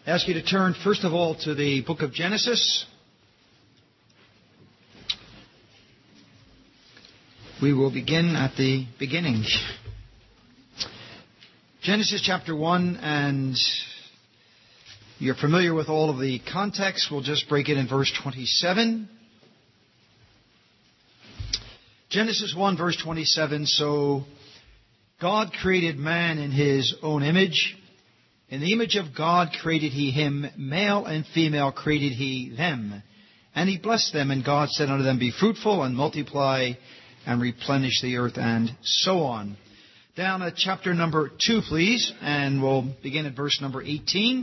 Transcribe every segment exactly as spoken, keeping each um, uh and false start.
I ask you to turn, first of all, to the book of Genesis. We will begin at the beginning. Genesis chapter one, and you're familiar with all of the context. We'll just break it in verse twenty-seven. Genesis one, verse twenty-seven. So God created man in his own image. In the image of God created he him, male and female created he them. And he blessed them, and God said unto them, Be fruitful and multiply and replenish the earth, and so on. Down at chapter number two, please, and we'll begin at verse number eighteen.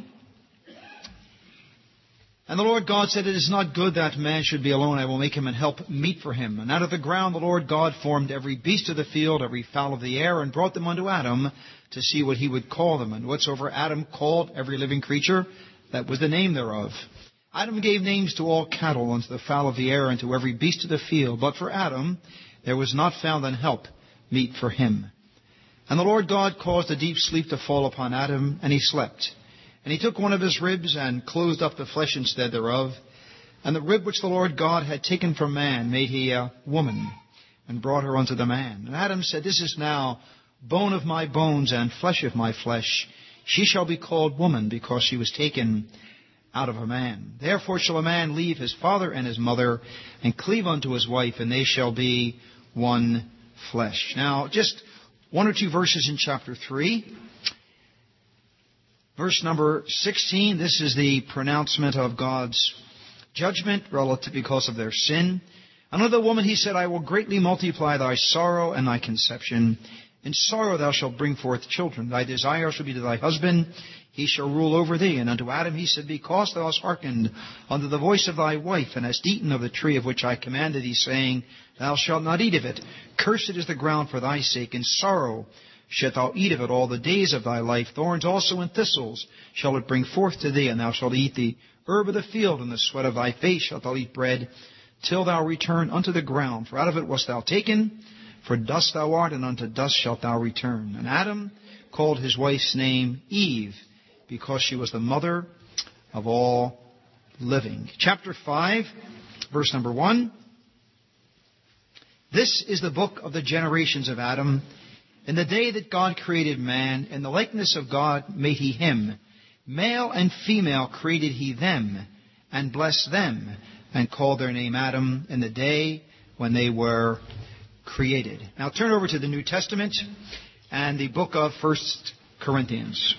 And the Lord God said, It is not good that man should be alone. I will make him an help meet for him. And out of the ground the Lord God formed every beast of the field, every fowl of the air, and brought them unto Adam to see what he would call them. And whatsoever Adam called every living creature, that was the name thereof. Adam gave names to all cattle, and to the fowl of the air, and to every beast of the field. But for Adam there was not found an help meet for him. And the Lord God caused a deep sleep to fall upon Adam, and he slept. And he took one of his ribs, and closed up the flesh instead thereof. And the rib which the Lord God had taken from man made he a woman, and brought her unto the man. And Adam said, This is now bone of my bones, and flesh of my flesh. She shall be called woman, because she was taken out of a man. Therefore shall a man leave his father and his mother, and cleave unto his wife, and they shall be one flesh. Now, just one or two verses in chapter three. Verse number sixteen, this is the pronouncement of God's judgment relative because of their sin. Unto the woman he said, I will greatly multiply thy sorrow and thy conception. In sorrow thou shalt bring forth children. Thy desire shall be to thy husband. He shall rule over thee. And unto Adam he said, Because thou hast hearkened unto the voice of thy wife, and hast eaten of the tree of which I commanded thee, saying, Thou shalt not eat of it. Cursed is the ground for thy sake. In sorrow shalt thou eat of it all the days of thy life. Thorns also and thistles shall it bring forth to thee, and thou shalt eat the herb of the field, and the sweat of thy face shalt thou eat bread, till thou return unto the ground. For out of it wast thou taken, for dust thou art, and unto dust shalt thou return. And Adam called his wife's name Eve, because she was the mother of all living. Chapter five, verse number one. This is the book of the generations of Adam. In the day that God created man, in the likeness of God made he him. Male and female created he them, and blessed them, and called their name Adam in the day when they were created. Now turn over to the New Testament and the book of First Corinthians.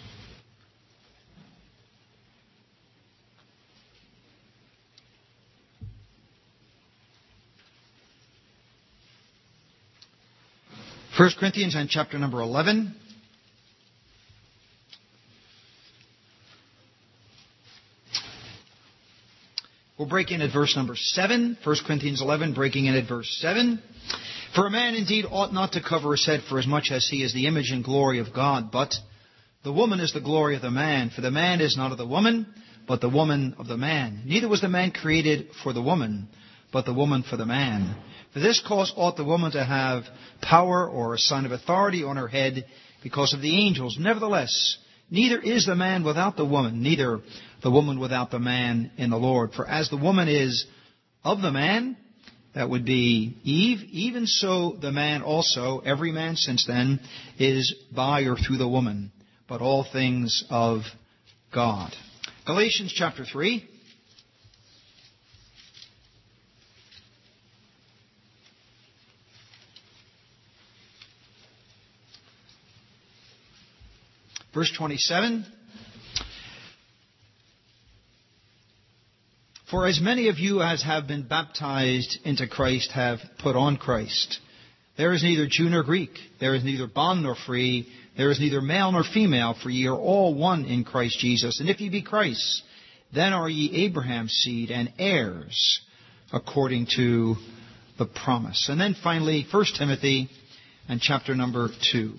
First Corinthians and chapter number eleven. We'll break in at verse number seven. First Corinthians eleven, breaking in at verse seven. For a man indeed ought not to cover his head, for as much as he is the image and glory of God. But the woman is the glory of the man. For the man is not of the woman, but the woman of the man. Neither was the man created for the woman, but the woman for the man. For this cause ought the woman to have power or a sign of authority on her head, because of the angels. Nevertheless, neither is the man without the woman, neither the woman without the man in the Lord. For as the woman is of the man, that would be Eve, even so the man also, every man since then, is by or through the woman, but all things of God. Galatians chapter three. Verse twenty-seven. For as many of you as have been baptized into Christ have put on Christ. There is neither Jew nor Greek. There is neither bond nor free. There is neither male nor female, for ye are all one in Christ Jesus. And if ye be Christ's, then are ye Abraham's seed and heirs according to the promise. And then finally, First Timothy and chapter number two.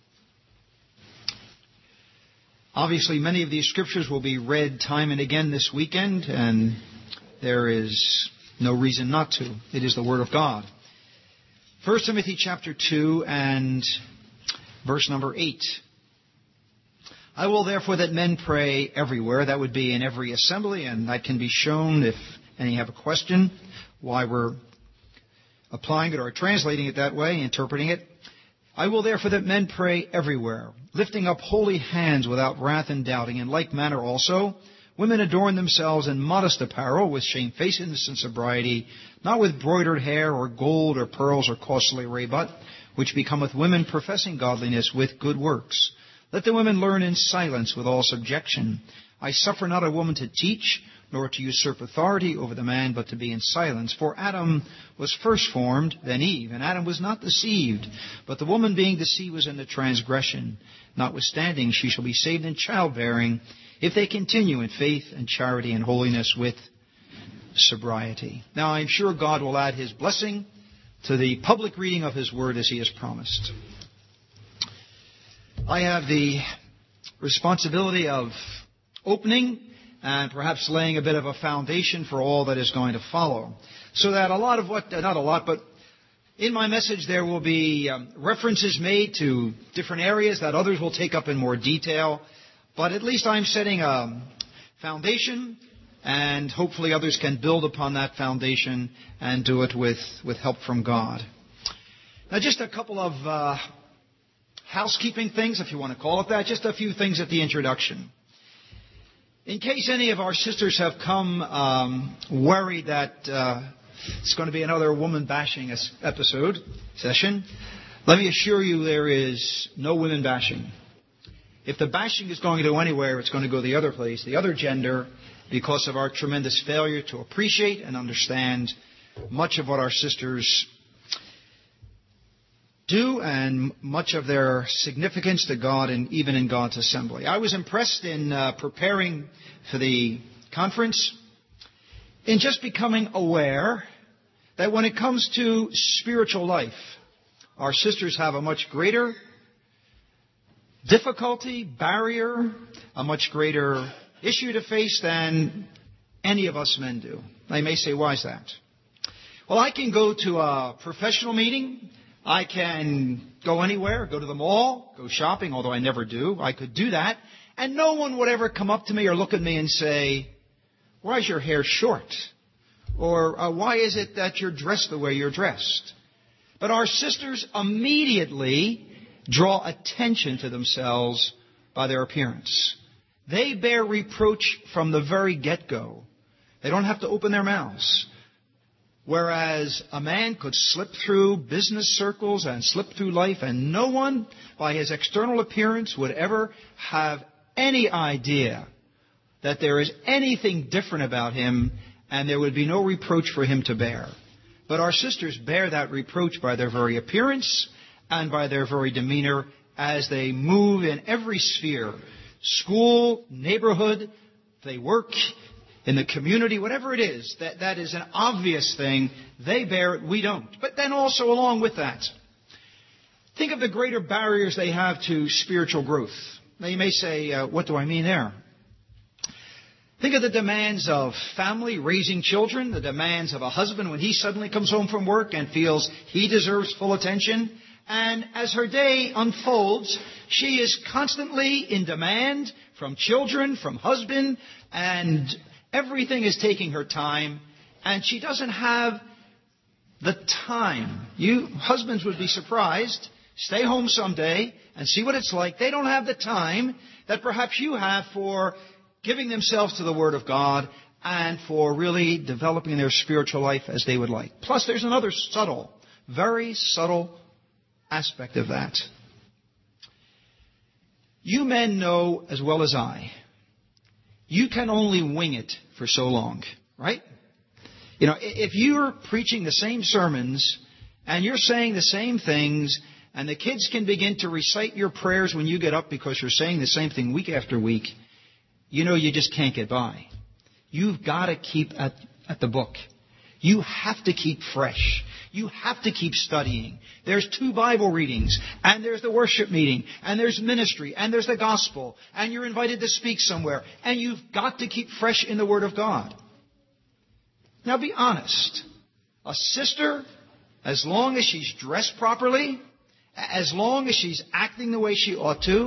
Obviously, many of these scriptures will be read time and again this weekend, and there is no reason not to. It is the Word of God. First Timothy chapter two and verse number eight. I will therefore that men pray everywhere. That would be in every assembly, and that can be shown if any have a question why we're applying it or translating it that way, interpreting it. I will therefore that men pray everywhere, lifting up holy hands without wrath and doubting. In like manner also, women adorn themselves in modest apparel with shamefacedness and sobriety, not with broidered hair or gold or pearls or costly raiment, which becometh women professing godliness with good works. Let the women learn in silence with all subjection. I suffer not a woman to teach, nor to usurp authority over the man, but to be in silence. For Adam was first formed, then Eve, and Adam was not deceived. But the woman being deceived was in the transgression. Notwithstanding, she shall be saved in childbearing, if they continue in faith and charity and holiness with sobriety. Now I am sure God will add His blessing to the public reading of His Word as He has promised. I have the responsibility of opening and perhaps laying a bit of a foundation for all that is going to follow. So that a lot of what, not a lot, but in my message there will be um, references made to different areas that others will take up in more detail. But at least I'm setting a foundation, and hopefully others can build upon that foundation and do it with, with help from God. Now just a couple of uh, housekeeping things, if you want to call it that, just a few things at the introduction. In case any of our sisters have come um, worried that uh, it's going to be another woman bashing episode, session, let me assure you there is no women bashing. If the bashing is going to go anywhere, it's going to go the other place, the other gender, because of our tremendous failure to appreciate and understand much of what our sisters do and much of their significance to God and even in God's assembly. I was impressed in uh, preparing for the conference in just becoming aware that when it comes to spiritual life, our sisters have a much greater difficulty, barrier, a much greater issue to face than any of us men do. They may say, why is that? Well, I can go to a professional meeting. I can go anywhere, go to the mall, go shopping, although I never do. I could do that. And no one would ever come up to me or look at me and say, why is your hair short? Or uh, why is it that you're dressed the way you're dressed? But our sisters immediately draw attention to themselves by their appearance. They bear reproach from the very get-go. They don't have to open their mouths. Whereas a man could slip through business circles and slip through life, and no one, by his external appearance, would ever have any idea that there is anything different about him, and there would be no reproach for him to bear. But our sisters bear that reproach by their very appearance and by their very demeanor as they move in every sphere, school, neighborhood, they work, in the community, whatever it is, that, that is an obvious thing. They bear it, we don't. But then also along with that, think of the greater barriers they have to spiritual growth. Now you may say, uh, what do I mean there? Think of the demands of family, raising children, the demands of a husband when he suddenly comes home from work and feels he deserves full attention. And as her day unfolds, she is constantly in demand from children, from husband, and everything is taking her time, and she doesn't have the time. You husbands would be surprised. Stay home someday and see what it's like. They don't have the time that perhaps you have for giving themselves to the Word of God and for really developing their spiritual life as they would like. Plus, there's another subtle, very subtle aspect of that. You men know as well as I, you can only wing it for so long, right? You know, if you're preaching the same sermons and you're saying the same things and the kids can begin to recite your prayers when you get up because you're saying the same thing week after week, you know you just can't get by. You've got to keep at, at the book. You have to keep fresh. You have to keep studying. There's two Bible readings, and there's the worship meeting, and there's ministry, and there's the gospel, and you're invited to speak somewhere, and you've got to keep fresh in the Word of God. Now be honest. A sister, as long as she's dressed properly, as long as she's acting the way she ought to,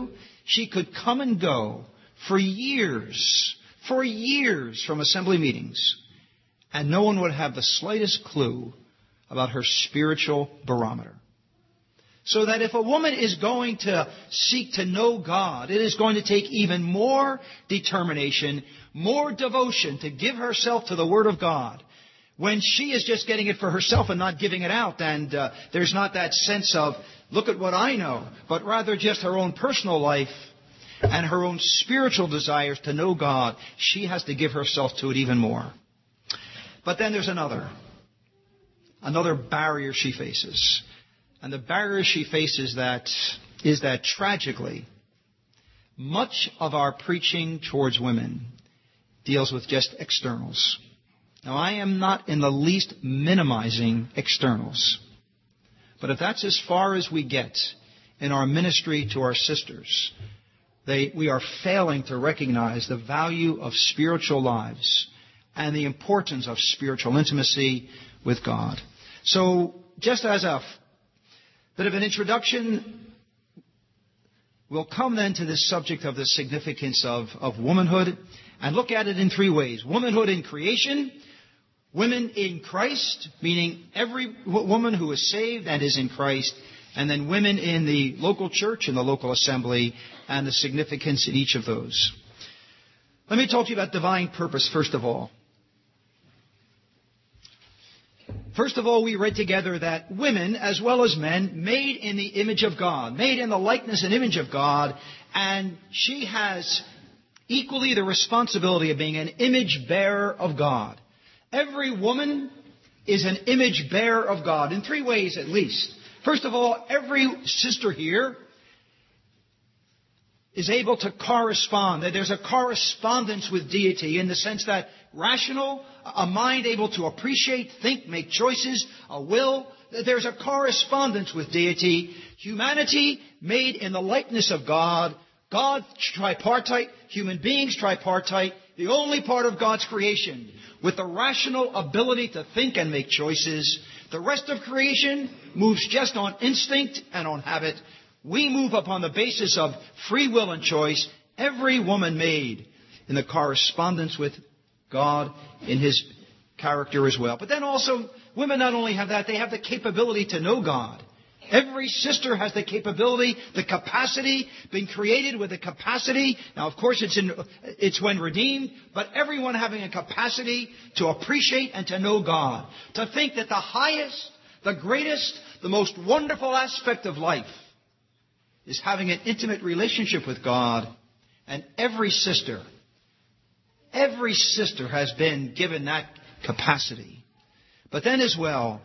She could come and go for years, for years from assembly meetings, and no one would have the slightest clue about her spiritual barometer. So that if a woman is going to seek to know God, it is going to take even more determination, more devotion to give herself to the Word of God. When she is just getting it for herself and not giving it out, and uh, there's not that sense of, look at what I know, but rather just her own personal life and her own spiritual desires to know God, she has to give herself to it even more. But then there's another, another barrier she faces. And the barrier she faces that is that tragically, much of our preaching towards women deals with just externals. Now, I am not in the least minimizing externals. But if that's as far as we get in our ministry to our sisters, they, we are failing to recognize the value of spiritual lives and the importance of spiritual intimacy with God. So, just as a bit of an introduction, we'll come then to this subject of the significance of, of womanhood and look at it in three ways. Womanhood in creation, women in Christ, meaning every woman who is saved and is in Christ, and then women in the local church and the local assembly and the significance in each of those. Let me talk to you about divine purpose first of all. First of all, we read together that women, as well as men, made in the image of God, made in the likeness and image of God, and she has equally the responsibility of being an image bearer of God. Every woman is an image bearer of God, in three ways at least. First of all, every sister here is able to correspond. There's a correspondence with deity in the sense that rational, a mind able to appreciate, think, make choices, a will. There's a correspondence with deity. Humanity made in the likeness of God. God tripartite, human beings tripartite, the only part of God's creation with the rational ability to think and make choices. The rest of creation moves just on instinct and on habit. We move upon the basis of free will and choice. Every woman made in the correspondence with God in His character as well. But then also, women not only have that, they have the capability to know God. Every sister has the capability, the capacity, been created with a capacity. Now, of course, it's in, it's when redeemed, but everyone having a capacity to appreciate and to know God. To think that the highest, the greatest, the most wonderful aspect of life is having an intimate relationship with God. And every sister, every sister has been given that capacity. But then as well,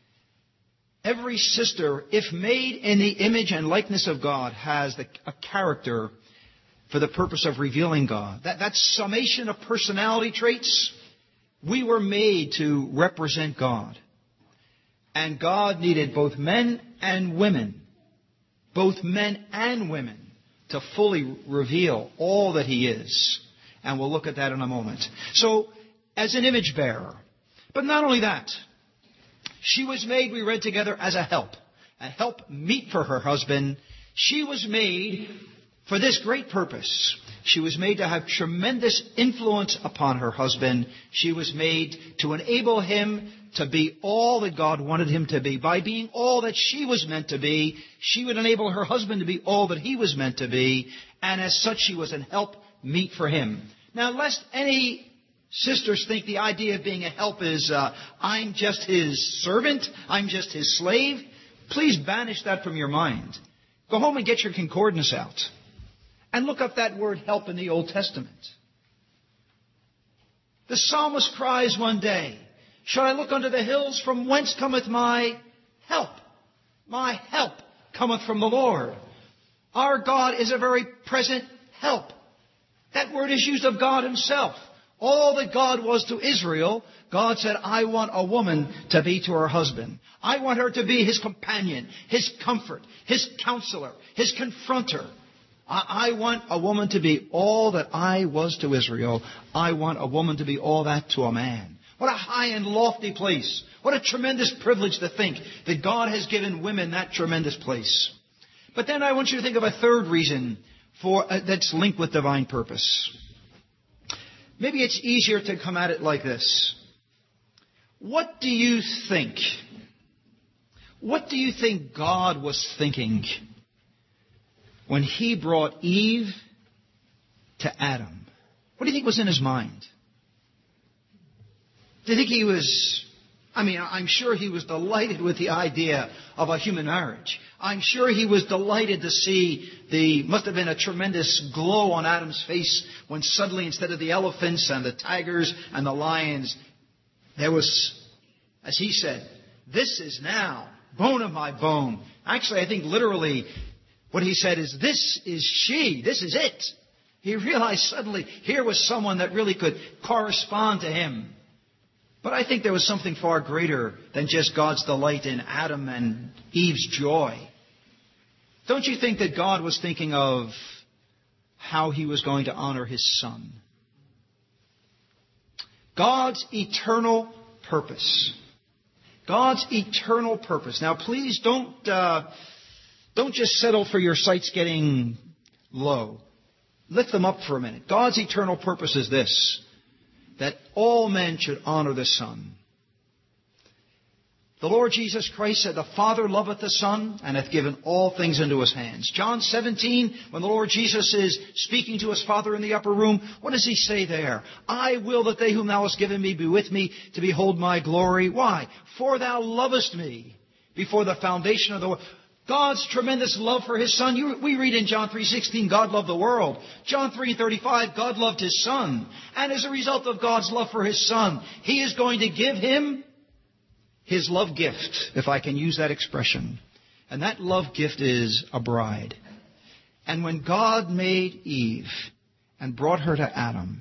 every sister, if made in the image and likeness of God, has the, a character for the purpose of revealing God. That, that summation of personality traits, we were made to represent God. And God needed both men and women, both men and women, to fully reveal all that He is. And we'll look at that in a moment. So, as an image bearer. But not only that. She was made, we read together, as a help. A help meet for her husband. She was made for this great purpose. She was made to have tremendous influence upon her husband. She was made to enable him to be all that God wanted him to be. By being all that she was meant to be, she would enable her husband to be all that he was meant to be. And as such, she was a help meet for him. Now, lest any sisters think the idea of being a help is, uh, I'm just his servant, I'm just his slave. Please banish that from your mind. Go home and get your concordance out. And look up that word help in the Old Testament. The psalmist cries one day, shall I look unto the hills, from whence cometh my help? My help cometh from the Lord. Our God is a very present help. That word is used of God Himself. All that God was to Israel, God said, I want a woman to be to her husband. I want her to be his companion, his comfort, his counselor, his confronter. I, I want a woman to be all that I was to Israel. I want a woman to be all that to a man. What a high and lofty place. What a tremendous privilege to think that God has given women that tremendous place. But then I want you to think of a third reason for uh, that's linked with divine purpose. Maybe it's easier to come at it like this. What do you think? What do you think God was thinking when He brought Eve to Adam? What do you think was in His mind? Do you think He was... I mean, I'm sure He was delighted with the idea of a human marriage. I'm sure He was delighted to see the, must have been a tremendous glow on Adam's face when suddenly, instead of the elephants and the tigers and the lions, there was, as He said, this is now bone of my bone. Actually, I think literally what He said is, this is she, this is it. He realized suddenly here was someone that really could correspond to Him. But I think there was something far greater than just God's delight in Adam and Eve's joy. Don't you think that God was thinking of how He was going to honor His Son? God's eternal purpose. God's eternal purpose. Now, please don't uh, don't just settle for your sights getting low. Lift them up for a minute. God's eternal purpose is this: that all men should honor the Son. The Lord Jesus Christ said, the Father loveth the Son, and hath given all things into His hands. John seventeen, when the Lord Jesus is speaking to His Father in the upper room, what does He say there? I will that they whom Thou hast given me be with me to behold my glory. Why? For Thou lovest me before the foundation of the world. God's tremendous love for His Son. You, we read in John three sixteen, God loved the world. John three thirty-five, God loved His Son. And as a result of God's love for His Son, He is going to give Him His love gift, if I can use that expression. And that love gift is a bride. And when God made Eve and brought her to Adam,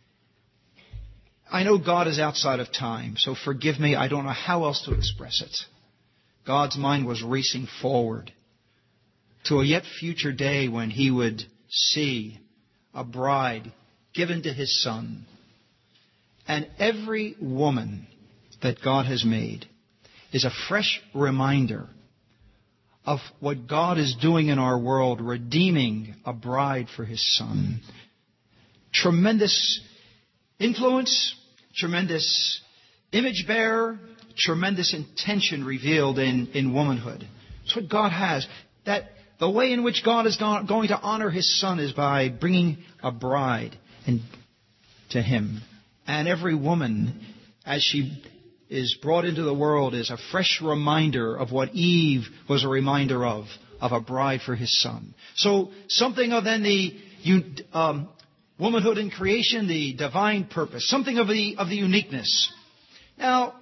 I know God is outside of time, so forgive me, I don't know how else to express it. God's mind was racing forward to a yet future day when He would see a bride given to His Son. And every woman that God has made is a fresh reminder of what God is doing in our world, redeeming a bride for His Son. Tremendous influence, tremendous image bearer, tremendous intention revealed in, in womanhood. That's what God has. That the way in which God is going to honor His Son is by bringing a bride and to Him. And every woman, as she is brought into the world, is a fresh reminder of what Eve was a reminder of, of a bride for His Son. So something of then the um, womanhood in creation, the divine purpose, something of the of the uniqueness. Now,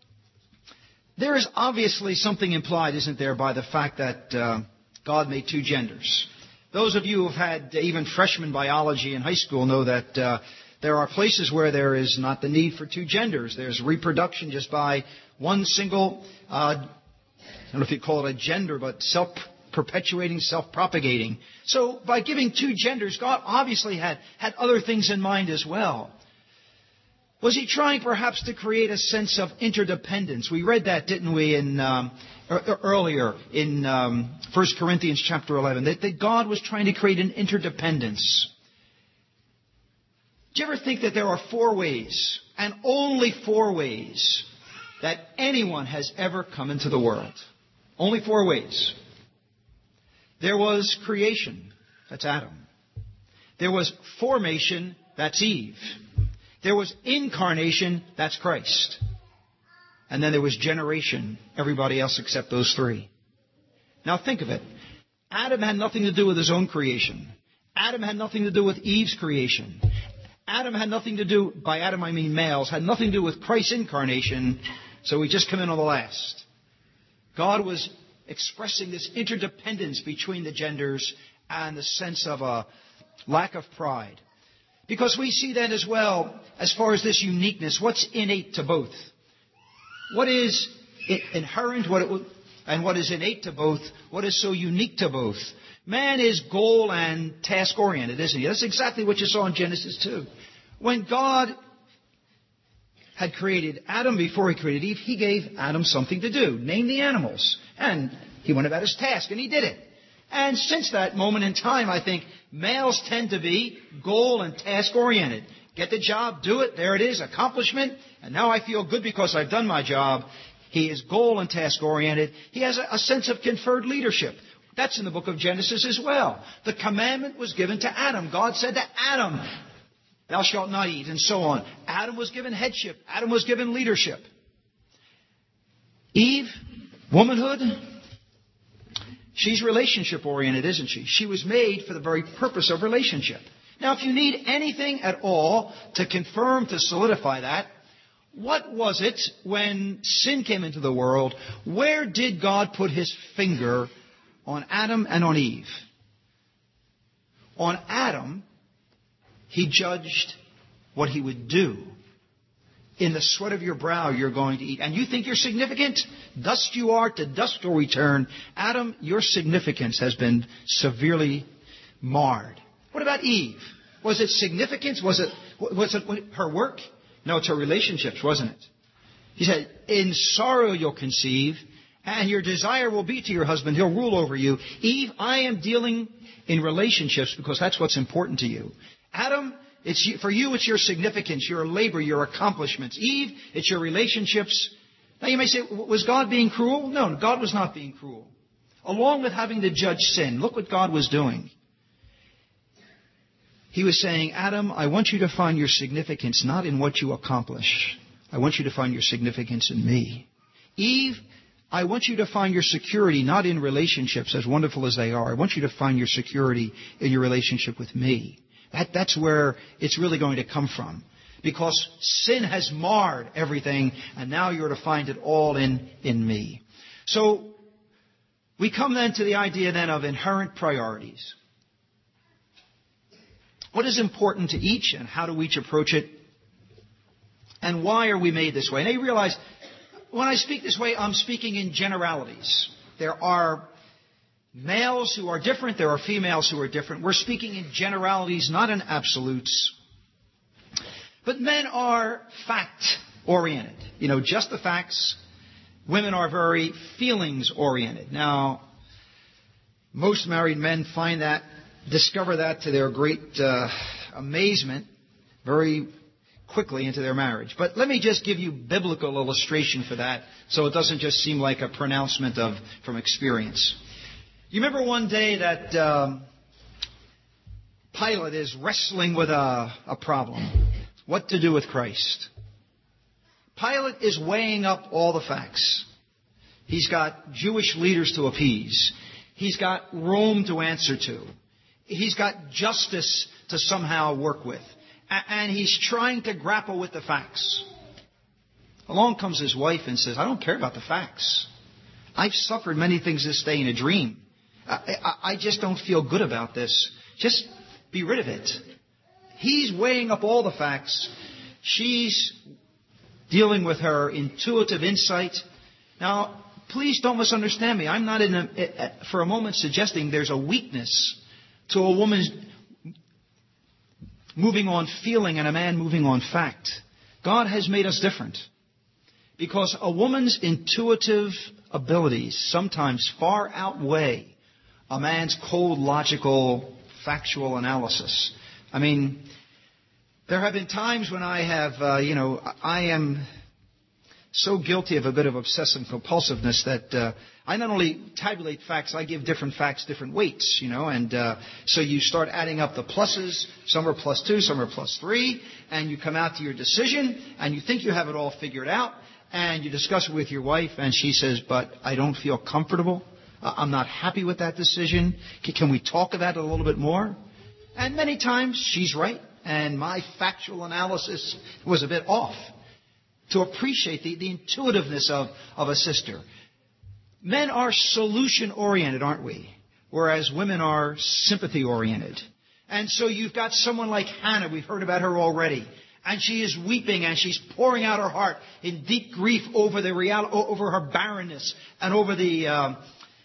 there is obviously something implied, isn't there, by the fact that uh, God made two genders. Those of you who have had even freshman biology in high school know that uh, there are places where there is not the need for two genders. There's reproduction just by one single, uh, I don't know if you call it a gender, but self-perpetuating, self-propagating. So by giving two genders, God obviously had, had other things in mind as well. Was He trying perhaps to create a sense of interdependence? We read that, didn't we, in um, earlier in um, First Corinthians chapter eleven, that, that God was trying to create an interdependence. Do you ever think that there are four ways, and only four ways, that anyone has ever come into the world? Only four ways. There was creation. That's Adam. There was formation. That's Eve. There was incarnation, that's Christ. And then there was generation, everybody else except those three. Now think of it. Adam had nothing to do with his own creation. Adam had nothing to do with Eve's creation. Adam had nothing to do, by Adam I mean males, had nothing to do with Christ's incarnation, so we just come in on the last. God was expressing this interdependence between the genders and the sense of a lack of pride. Because we see that as well, as far as this uniqueness, what's innate to both? What is inherent what it, and what is innate to both? What is so unique to both? Man is goal and task oriented, isn't he? That's exactly what you saw in Genesis two. When God had created Adam before He created Eve, He gave Adam something to do. Name the animals. And he went about his task, and he did it. And since that moment in time, I think males tend to be goal and task oriented. Get the job, do it, there it is, accomplishment, and now I feel good because I've done my job. He is goal and task oriented. He has a, a sense of conferred leadership. That's in the book of Genesis as well. The commandment was given to Adam. God said to Adam, thou shalt not eat, and so on. Adam was given headship. Adam was given leadership. Eve, womanhood, she's relationship oriented, isn't she? She was made for the very purpose of relationship. Now, if you need anything at all to confirm, to solidify that, what was it when sin came into the world? Where did God put his finger on Adam and on Eve? On Adam, he judged what he would do. In the sweat of your brow you're going to eat. And you think you're significant? Dust you are, to dust you'll return. Adam, your significance has been severely marred. What about Eve? Was it significance? Was it, was it her work? No, it's her relationships, wasn't it? He said, in sorrow you'll conceive, and your desire will be to your husband. He'll rule over you. Eve, I am dealing in relationships because that's what's important to you. Adam, it's, for you, it's your significance, your labor, your accomplishments. Eve, it's your relationships. Now you may say, was God being cruel? No, God was not being cruel. Along with having to judge sin, look what God was doing. He was saying, Adam, I want you to find your significance not in what you accomplish. I want you to find your significance in me. Eve, I want you to find your security not in relationships, as wonderful as they are. I want you to find your security in your relationship with me. That, that's where it's really going to come from. Because sin has marred everything, and now you're to find it all in, in me. So we come then to the idea then of inherent priorities. What is important to each, and how do we each approach it? And why are we made this way? And you realize, when I speak this way, I'm speaking in generalities. There are males who are different. There are females who are different. We're speaking in generalities, not in absolutes. But men are fact-oriented. You know, just the facts. Women are very feelings-oriented. Now, most married men find that, discover that to their great uh, amazement very quickly into their marriage. But let me just give you biblical illustration for that so it doesn't just seem like a pronouncement of from experience. You remember one day that um, Pilate is wrestling with a, a problem. What to do with Christ? Pilate is weighing up all the facts. He's got Jewish leaders to appease. He's got Rome to answer to. He's got justice to somehow work with. And he's trying to grapple with the facts. Along comes his wife and says, I don't care about the facts. I've suffered many things this day in a dream. I, I, I just don't feel good about this. Just be rid of it. He's weighing up all the facts. She's dealing with her intuitive insight. Now, please don't misunderstand me. I'm not in a, for a moment suggesting there's a weakness to a woman moving on feeling and a man moving on fact. God has made us different. Because a woman's intuitive abilities sometimes far outweigh a man's cold, logical, factual analysis. I mean, there have been times when I have, uh, you know, I am so guilty of a bit of obsessive compulsiveness that uh, I not only tabulate facts, I give different facts different weights, you know, and uh, so you start adding up the pluses. Some are plus two, some are plus three, and you come out to your decision, and you think you have it all figured out, and you discuss it with your wife, and she says, but I don't feel comfortable. Uh, I'm not happy with that decision. Can, can we talk about it a little bit more? And many times she's right, and my factual analysis was a bit off. To appreciate the, the intuitiveness of, of a sister. Men are solution-oriented, aren't we? Whereas women are sympathy-oriented. And so you've got someone like Hannah, we've heard about her already. And she is weeping and she's pouring out her heart in deep grief over the real, over her barrenness and over the uh,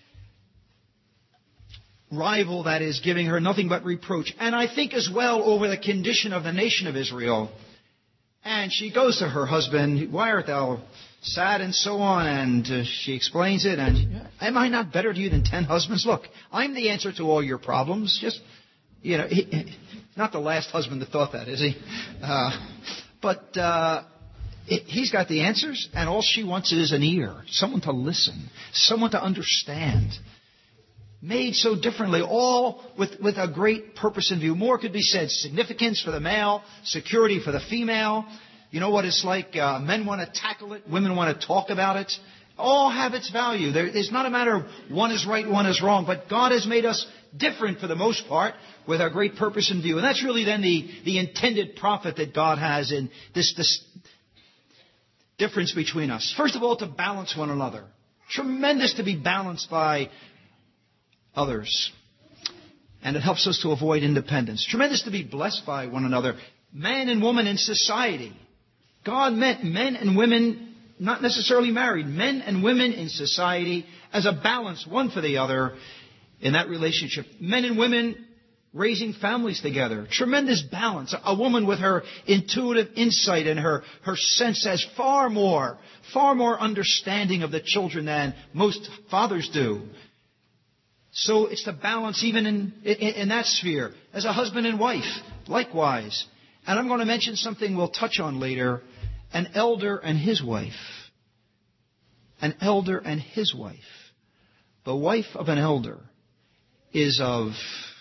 rival that is giving her nothing but reproach. And I think as well over the condition of the nation of Israel. And she goes to her husband, why art thou sad and so on. And uh, she explains it. And am I not better to you than ten husbands? Look, I'm the answer to all your problems. Just, you know, he, not the last husband that thought that, is he? Uh, but uh, he's got the answers, and all she wants is an ear, someone to listen, someone to understand. Made so differently, all with, with a great purpose in view. More could be said. Significance for the male, security for the female. You know what it's like? Uh, men want to tackle it. Women want to talk about it. All have its value. There, it's not a matter of one is right, one is wrong. But God has made us different for the most part with our great purpose in view. And that's really then the, the intended profit that God has in this, this difference between us. First of all, to balance one another. Tremendous to be balanced by others. And it helps us to avoid independence. Tremendous to be blessed by one another. Man and woman in society. God meant men and women, not necessarily married, men and women in society as a balance, one for the other in that relationship. Men and women raising families together. Tremendous balance. A woman with her intuitive insight and her, her sense has far more, far more understanding of the children than most fathers do. So it's the balance even in, in, in that sphere. As a husband and wife, likewise. And I'm going to mention something we'll touch on later. An elder and his wife. An elder and his wife. The wife of an elder is of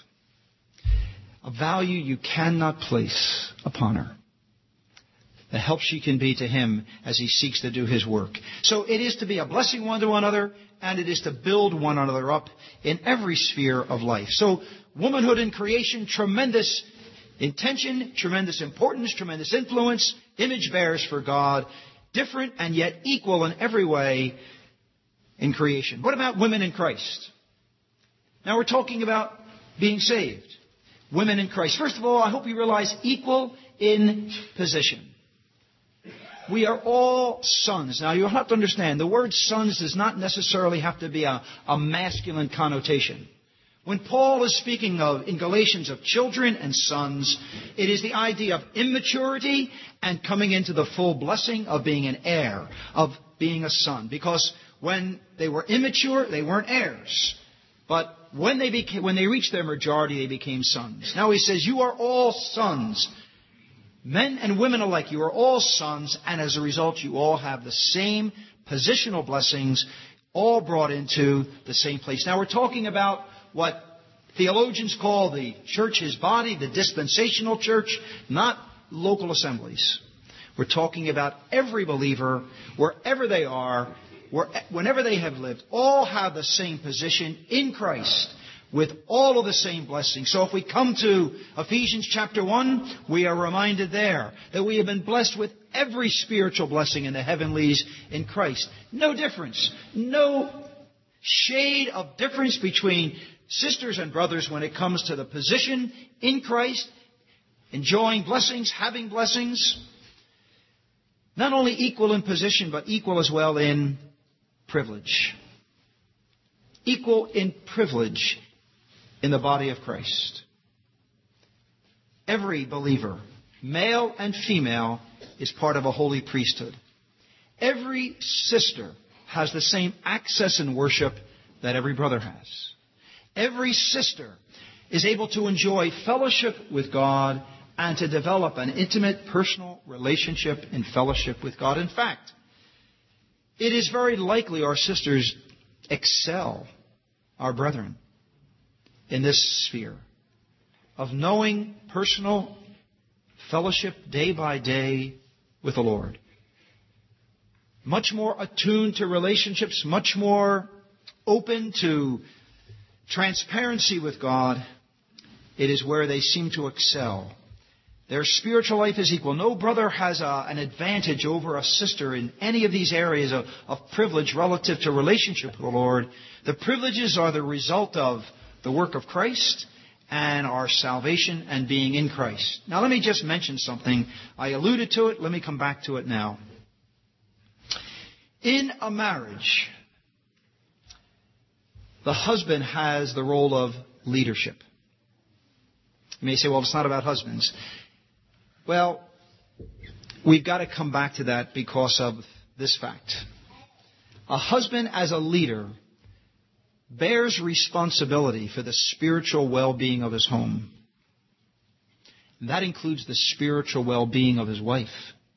a value you cannot place upon her. The help she can be to him as he seeks to do his work. So it is to be a blessing one to another, and it is to build one another up in every sphere of life. So womanhood in creation, tremendous intention, tremendous importance, tremendous influence, image bearers for God, different and yet equal in every way in creation. What about women in Christ? Now we're talking about being saved. Women in Christ. First of all, I hope you realize equal in position. We are all sons. Now, you have to understand, the word sons does not necessarily have to be a, a masculine connotation. When Paul is speaking of, in Galatians, of children and sons, it is the idea of immaturity and coming into the full blessing of being an heir, of being a son. Because when they were immature, they weren't heirs. But when they became, when they reached their majority, they became sons. Now he says, you are all sons. Men and women alike, you are all sons, and as a result, you all have the same positional blessings, all brought into the same place. Now, we're talking about what theologians call the church, his body, the dispensational church, not local assemblies. We're talking about every believer, wherever they are, where, whenever they have lived, all have the same position in Christ, with all of the same blessings. So if we come to Ephesians chapter one, we are reminded there that we have been blessed with every spiritual blessing in the heavenlies in Christ. No difference. No shade of difference between sisters and brothers when it comes to the position in Christ, enjoying blessings, having blessings. Not only equal in position, but equal as well in privilege. Equal in privilege in the body of Christ. Every believer, male and female, is part of a holy priesthood. Every sister has the same access in worship that every brother has. Every sister is able to enjoy fellowship with God and to develop an intimate personal relationship and fellowship with God. In fact, it is very likely our sisters excel our brethren in this sphere of knowing personal fellowship day by day with the Lord. Much more attuned to relationships, much more open to transparency with God. It is where they seem to excel. Their spiritual life is equal. No brother has a, an advantage over a sister in any of these areas of, of privilege relative to relationship with the Lord. The privileges are the result of the work of Christ and our salvation and being in Christ. Now let me just mention something. I alluded to it. Let me come back to it now. In a marriage, the husband has the role of leadership. You may say, well, it's not about husbands. Well, we've got to come back to that because of this fact. A husband as a leader bears responsibility for the spiritual well-being of his home. That includes the spiritual well-being of his wife.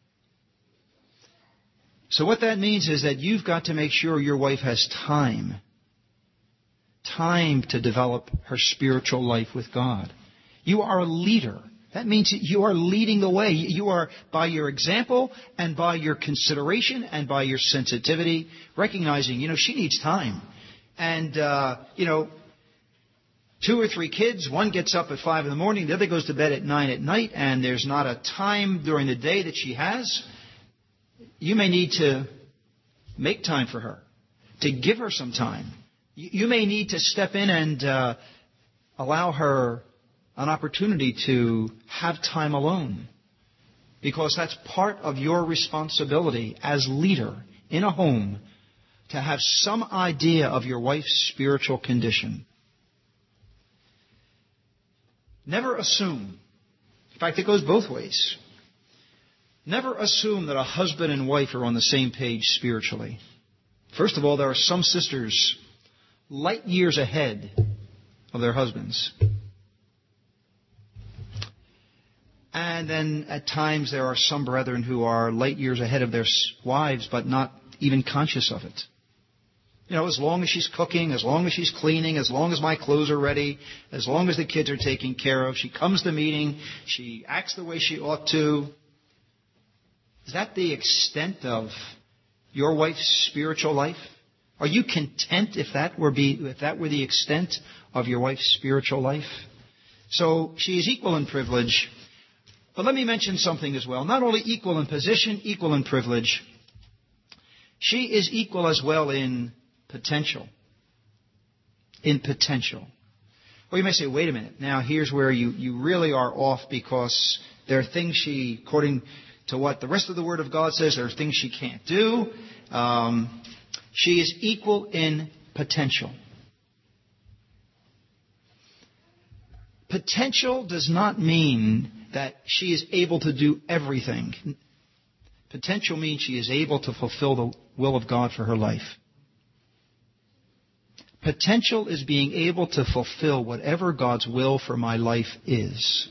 So what that means is that you've got to make sure your wife has time. Time to develop her spiritual life with God. You are a leader. That means that you are leading the way. You are, by your example and by your consideration and by your sensitivity, recognizing, you know, she needs time. And, uh, you know, two or three kids, one gets up at five in the morning, the other goes to bed at nine at night, and there's not a time during the day that she has. You may need to make time for her, to give her some time. You may need to step in and uh, allow her an opportunity to have time alone, because that's part of your responsibility as leader in a home, to have some idea of your wife's spiritual condition. Never assume. In fact, it goes both ways. Never assume that a husband and wife are on the same page spiritually. First of all, there are some sisters light years ahead of their husbands. And then at times there are some brethren who are light years ahead of their wives, but not even conscious of it. You know, as long as she's cooking, as long as she's cleaning, as long as my clothes are ready, as long as the kids are taken care of, she comes to meeting, she acts the way she ought to. Is that the extent of your wife's spiritual life? Are you content if that were be if that were the extent of your wife's spiritual life? So she is equal in privilege. But let me mention something as well. Not only equal in position, equal in privilege, she is equal as well in potential. In potential. Well, you may say, wait a minute. Now, here's where you, you really are off, because there are things she, according to what the rest of the Word of God says, there are things she can't do. Um, she is equal in potential. Potential does not mean that she is able to do everything. Potential means she is able to fulfill the will of God for her life. Potential is being able to fulfill whatever God's will for my life is.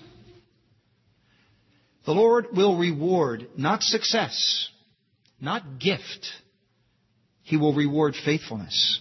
The Lord will reward not success, not gift. He will reward faithfulness.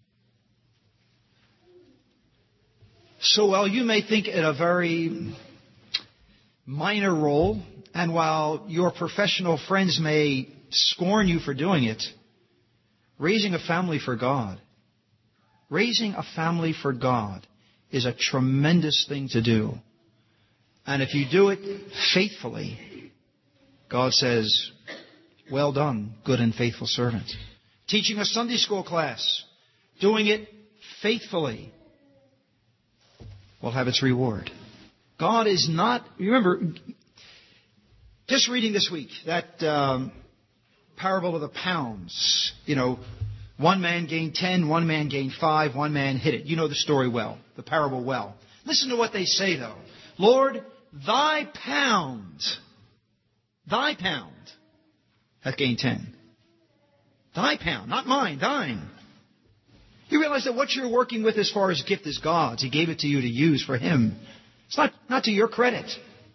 So while you may think it a very minor role, and while your professional friends may scorn you for doing it, raising a family for God, raising a family for God is a tremendous thing to do. And if you do it faithfully, God says, well done, good and faithful servant. Teaching a Sunday school class, doing it faithfully, will have its reward. God is not, remember, just reading this week, that um, parable of the pounds. You know, one man gained ten, one man gained five, one man hid it. You know the story well, the parable well. Listen to what they say, though. Lord, thy pound, thy pound hath gained ten. Thy pound, not mine, thine. You realize that what you're working with as far as gift is God's. He gave it to you to use for Him. It's not, not to your credit.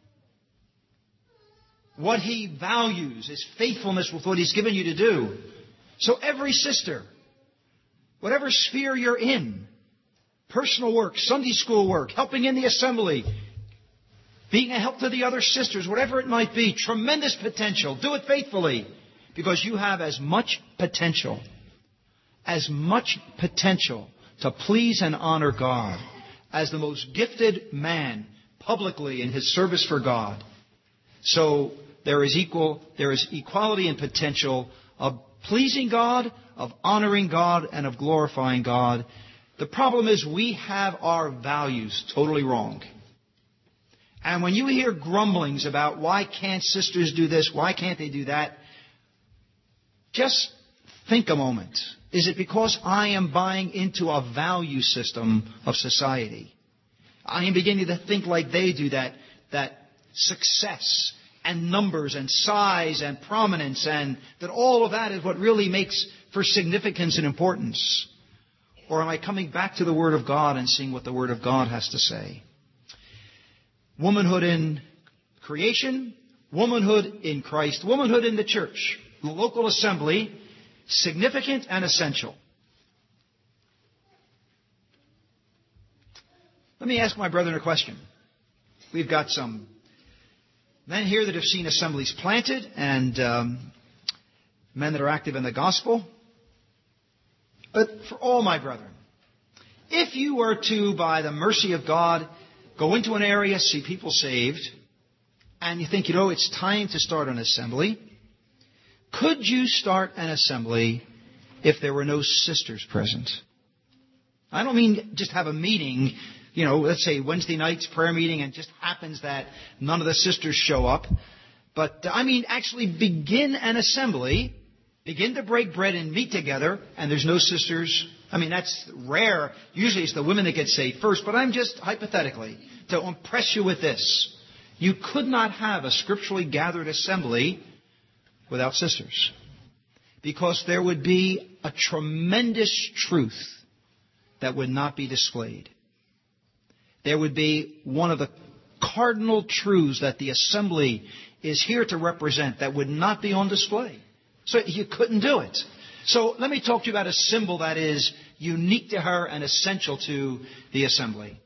What He values is faithfulness with what He's given you to do. So every sister, whatever sphere you're in, personal work, Sunday school work, helping in the assembly, being a help to the other sisters, whatever it might be, tremendous potential. Do it faithfully, because you have as much potential, as much potential to please and honor God as the most gifted man publicly in his service for God. So there is equal, there is equality in potential of pleasing God, of honoring God, and of glorifying God. The problem is we have our values totally wrong. And when you hear grumblings about why can't sisters do this, why can't they do that, just think a moment. Is it because I am buying into a value system of society? I am beginning to think like they do, that, that success and numbers and size and prominence, and that all of that is what really makes for significance and importance? Or am I coming back to the Word of God and seeing what the Word of God has to say? Womanhood in creation, womanhood in Christ, womanhood in the church, the local assembly, significant and essential. Let me ask my brethren a question. We've got some men here that have seen assemblies planted and um, men that are active in the gospel. But for all my brethren, if you were to, by the mercy of God, go into an area, see people saved, and you think, you know, it's time to start an assembly, could you start an assembly if there were no sisters present? I don't mean just have a meeting, you know, let's say Wednesday night's prayer meeting, and it just happens that none of the sisters show up. But I mean actually begin an assembly, begin to break bread and meet together, and there's no sisters. I mean, that's rare. Usually it's the women that get saved first, but I'm just hypothetically to impress you with this. You could not have a scripturally gathered assembly without sisters, because there would be a tremendous truth that would not be displayed. There would be one of the cardinal truths that the assembly is here to represent that would not be on display. So you couldn't do it. So let me talk to you about a symbol that is unique to her and essential to the assembly.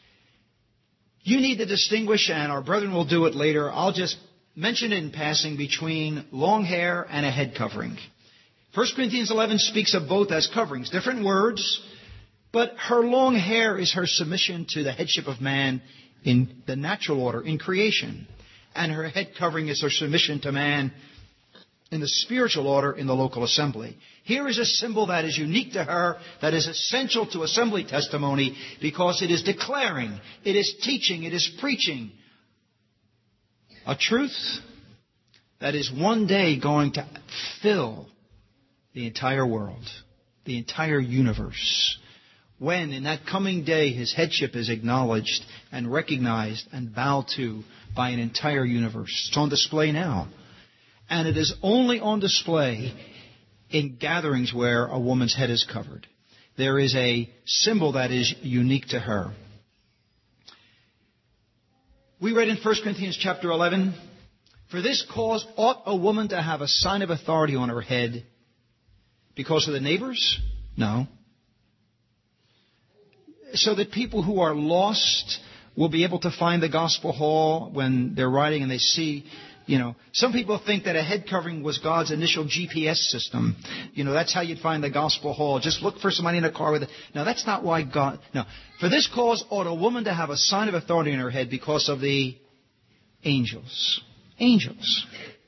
You need to distinguish, and our brethren will do it later. I'll just mention it in passing, between long hair and a head covering. First Corinthians eleven speaks of both as coverings, different words, but her long hair is her submission to the headship of man in the natural order, in creation. And her head covering is her submission to man in the spiritual order, in the local assembly. Here is a symbol that is unique to her, that is essential to assembly testimony, because it is declaring, it is teaching, it is preaching a truth that is one day going to fill the entire world, the entire universe, when in that coming day his headship is acknowledged and recognized and bowed to by an entire universe. It's on display now. And it is only on display in gatherings where a woman's head is covered. There is a symbol that is unique to her. We read in First Corinthians chapter eleven, "For this cause ought a woman to have a sign of authority on her head, because of the neighbors?" No. So that people who are lost will be able to find the gospel hall when they're riding and they see, you know, some people think that a head covering was God's initial G P S system. You know, that's how you'd find the gospel hall. Just look for somebody in a car with it. No, that's not why God... No. "For this cause ought a woman to have a sign of authority in her head, because of the angels." Angels.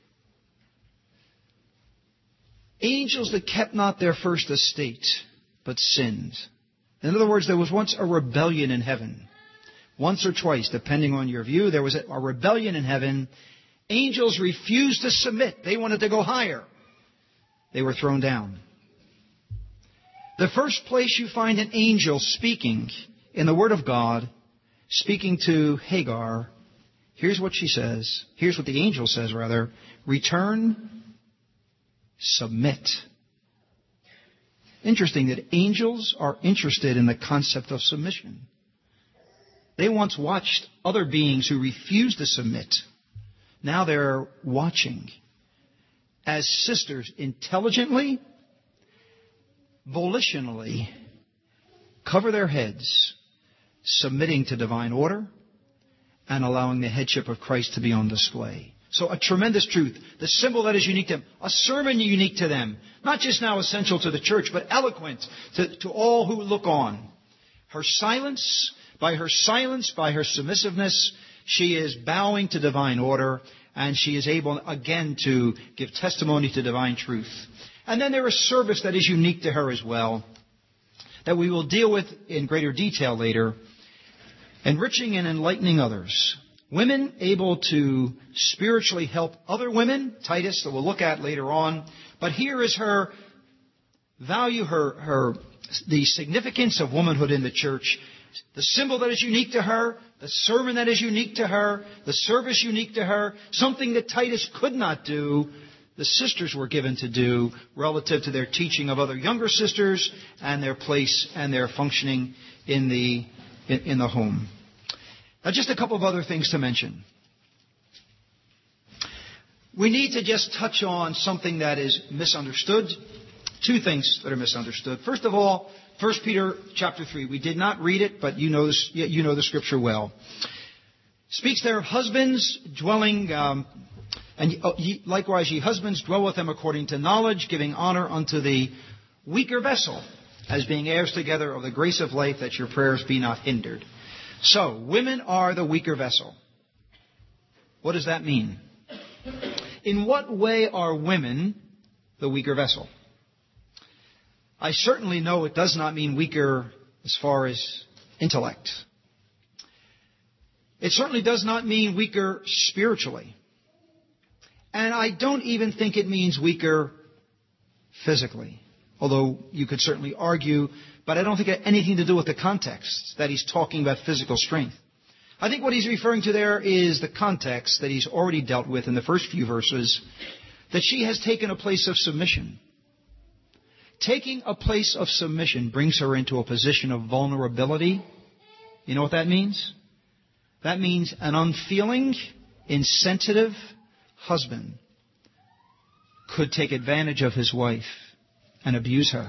Angels that kept not their first estate, but sinned. In other words, there was once a rebellion in heaven. Once or twice, depending on your view, there was a rebellion in heaven. Angels refused to submit. They wanted to go higher. They were thrown down. The first place you find an angel speaking in the Word of God, speaking to Hagar, here's what she says. Here's what the angel says, rather. "Return, submit." Interesting that angels are interested in the concept of submission. They once watched other beings who refused to submit. Now they're watching as sisters intelligently, volitionally cover their heads, submitting to divine order and allowing the headship of Christ to be on display. So a tremendous truth. The symbol that is unique to them. A sermon unique to them. Not just now essential to the church, but eloquent to, to all who look on. Her silence, by her silence, by her submissiveness, she is bowing to divine order, and she is able again to give testimony to divine truth. And then there is service that is unique to her as well, that we will deal with in greater detail later. Enriching and enlightening others. Women able to spiritually help other women, Titus, that we'll look at later on. But here is her value, her, her the significance of womanhood in the church. the symbol that is unique to her, the sermon that is unique to her, the service unique to her, something that Titus could not do, the sisters were given to do relative to their teaching of other younger sisters and their place and their functioning in the, in, in the home. Now, just a couple of other things to mention. We need to just touch on something that is misunderstood. Two things that are misunderstood. First of all, First Peter chapter three. We did not read it, but you know this, you know the scripture well. Speaks there of husbands dwelling, um, and ye, likewise ye husbands dwell with them according to knowledge, giving honor unto the weaker vessel, as being heirs together of the grace of life, that your prayers be not hindered. So, women are the weaker vessel. What does that mean? In what way are women the weaker vessel? I certainly know it does not mean weaker as far as intellect. It certainly does not mean weaker spiritually. And I don't even think it means weaker physically. Although you could certainly argue, but I don't think it had anything to do with the context that he's talking about physical strength. I think what he's referring to there is the context that he's already dealt with in the first few verses, that she has taken a place of submission. Taking a place of submission brings her into a position of vulnerability. You know what that means? That means an unfeeling, insensitive husband could take advantage of his wife and abuse her.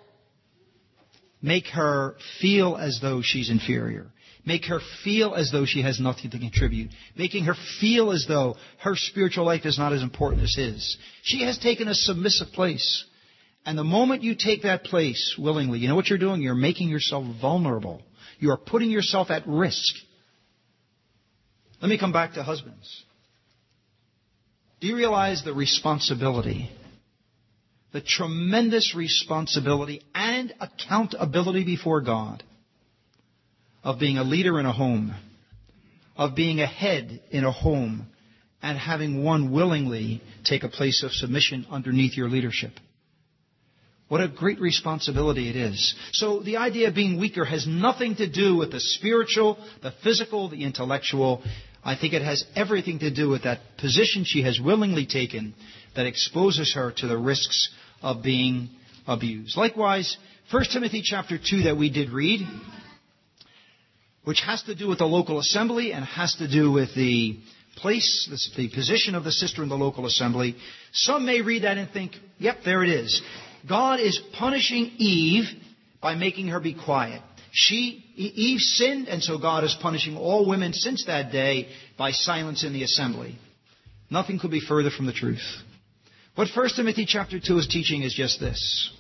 Make her feel as though she's inferior. Make her feel as though she has nothing to contribute. Making her feel as though her spiritual life is not as important as his. She has taken a submissive place. And the moment you take that place willingly, you know what you're doing? You're making yourself vulnerable. You are putting yourself at risk. Let me come back to husbands. Do you realize the responsibility, the tremendous responsibility and accountability before God of being a leader in a home, of being a head in a home, and having one willingly take a place of submission underneath your leadership? What a great responsibility it is. So the idea of being weaker has nothing to do with the spiritual, the physical, the intellectual. I think it has everything to do with that position she has willingly taken that exposes her to the risks of being abused. Likewise, First Timothy chapter two that we did read, which has to do with the local assembly and has to do with the place, the position of the sister in the local assembly. Some may read that and think, yep, there it is. God is punishing Eve by making her be quiet. She, Eve sinned, and so God is punishing all women since that day by silence in the assembly. Nothing could be further from the truth. What First Timothy chapter two is teaching is just this.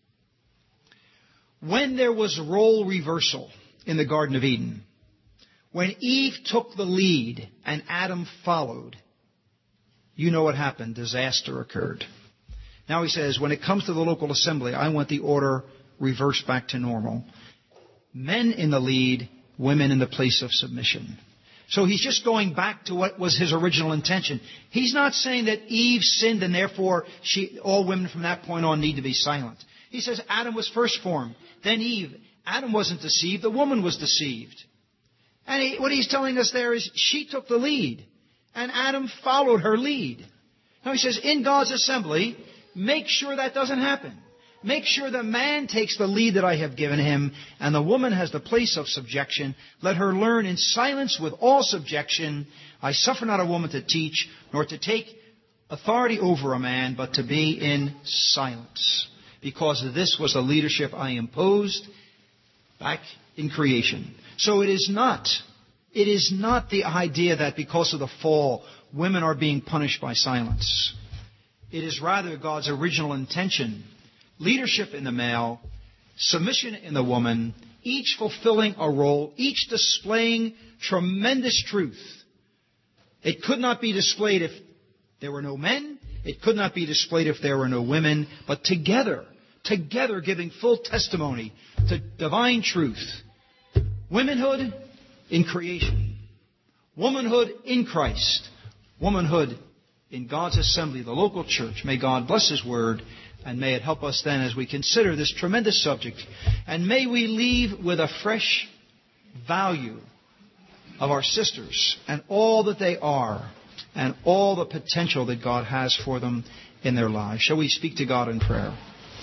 When there was role reversal in the Garden of Eden, when Eve took the lead and Adam followed, you know what happened. Disaster occurred. Now he says, when it comes to the local assembly, I want the order reversed back to normal. Men in the lead, women in the place of submission. So he's just going back to what was his original intention. He's not saying that Eve sinned and therefore she, all women from that point on need to be silent. He says Adam was first formed, then Eve. Adam wasn't deceived, the woman was deceived. And he, what he's telling us there is she took the lead, and Adam followed her lead. Now he says, in God's assembly, make sure that doesn't happen. Make sure the man takes the lead that I have given him, and the woman has the place of subjection. Let her learn in silence with all subjection. I suffer not a woman to teach, nor to take authority over a man, but to be in silence. Because this was the leadership I imposed back in creation. So it is not, it is not the idea that because of the fall, women are being punished by silence. It is rather God's original intention. Leadership in the male, submission in the woman, each fulfilling a role, each displaying tremendous truth. It could not be displayed if there were no men. It could not be displayed if there were no women. But together, together giving full testimony to divine truth. Womanhood in creation. Womanhood in Christ. Womanhood in God's assembly, the local church. May God bless His word, and may it help us then as we consider this tremendous subject. And may we leave with a fresh value of our sisters and all that they are and all the potential that God has for them in their lives. Shall we speak to God in prayer?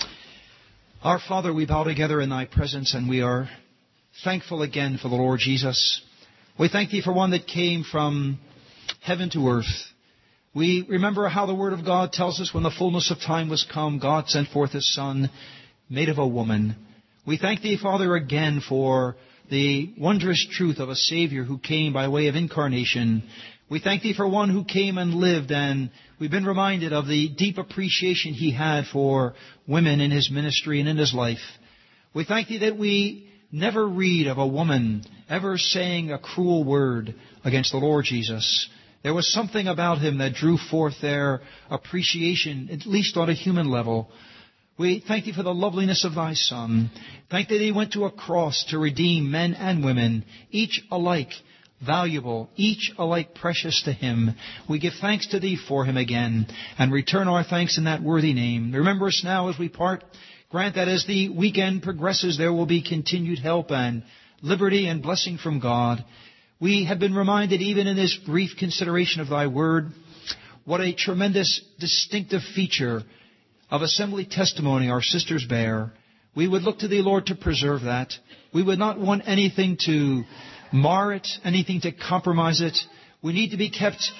Our Father, we bow together in Thy presence, and we are thankful again for the Lord Jesus. We thank Thee for one that came from heaven to earth. We remember how the Word of God tells us when the fullness of time was come, God sent forth His Son, made of a woman. We thank Thee, Father, again for the wondrous truth of a Savior who came by way of incarnation. We thank Thee for one who came and lived, and we've been reminded of the deep appreciation He had for women in His ministry and in His life. We thank Thee that we never read of a woman ever saying a cruel word against the Lord Jesus. There was something about Him that drew forth their appreciation, at least on a human level. We thank Thee for the loveliness of Thy Son. Thank Thee that He went to a cross to redeem men and women, each alike valuable, each alike precious to Him. We give thanks to Thee for Him again, and return our thanks in that worthy name. Remember us now as we part. Grant that as the weekend progresses, there will be continued help and liberty and blessing from God. We have been reminded, even in this brief consideration of Thy Word, what a tremendous distinctive feature of assembly testimony our sisters bear. We would look to Thee, Lord, to preserve that. We would not want anything to mar it, anything to compromise it. We need to be kept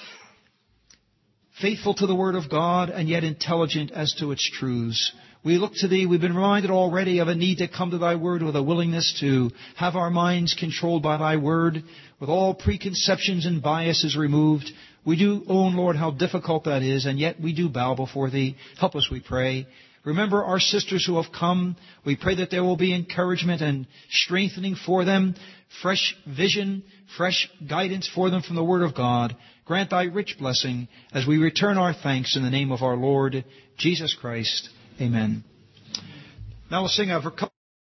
faithful to the Word of God and yet intelligent as to its truths. We look to Thee. We've been reminded already of a need to come to Thy Word with a willingness to have our minds controlled by Thy Word, with all preconceptions and biases removed. We do own, Lord, how difficult that is, and yet we do bow before Thee. Help us, we pray. Remember our sisters who have come. We pray that there will be encouragement and strengthening for them, fresh vision, fresh guidance for them from the Word of God. Grant Thy rich blessing as we return our thanks in the name of our Lord Jesus Christ. Amen. Now we'll sing a